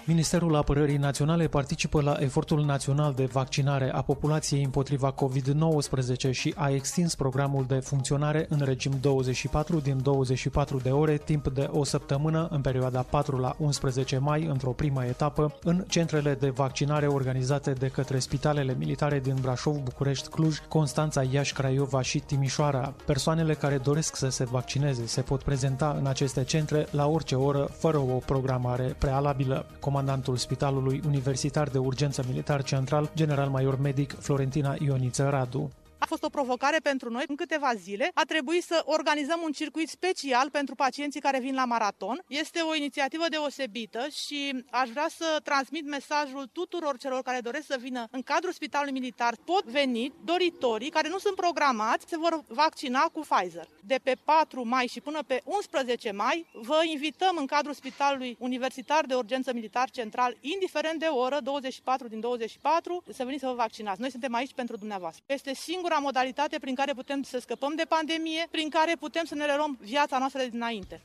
Ministerul Apărării Naționale participă la efortul național de vaccinare a populației împotriva COVID-19 și a extins programul de funcționare în regim 24 din 24 de ore, timp de o săptămână, în perioada 4 la 11 mai, într-o primă etapă, în centrele de vaccinare organizate de către spitalele militare din Brașov, București, Cluj, Constanța, Iași, Craiova și Timișoara. Persoanele care doresc să se vaccineze se pot prezenta în aceste centre la orice oră, fără o programare prealabilă. Comandantul Spitalului Universitar de Urgență Militar Central, general-major medic Florentina Ioniță Radu. A fost o provocare pentru noi. În câteva zile a trebuit să organizăm un circuit special pentru pacienții care vin la maraton. Este o inițiativă deosebită și aș vrea să transmit mesajul tuturor celor care doresc să vină în cadrul Spitalului Militar. Pot veni doritorii care nu sunt programați, se vor vaccina cu Pfizer. De pe 4 mai și până pe 11 mai vă invităm în cadrul Spitalului Universitar de Urgență Militar Central, indiferent de oră, 24 din 24, să veniți să vă vaccinați. Noi suntem aici pentru dumneavoastră. Este singura modalitate prin care putem să scăpăm de pandemie, prin care putem să ne reluăm viața noastră de dinainte.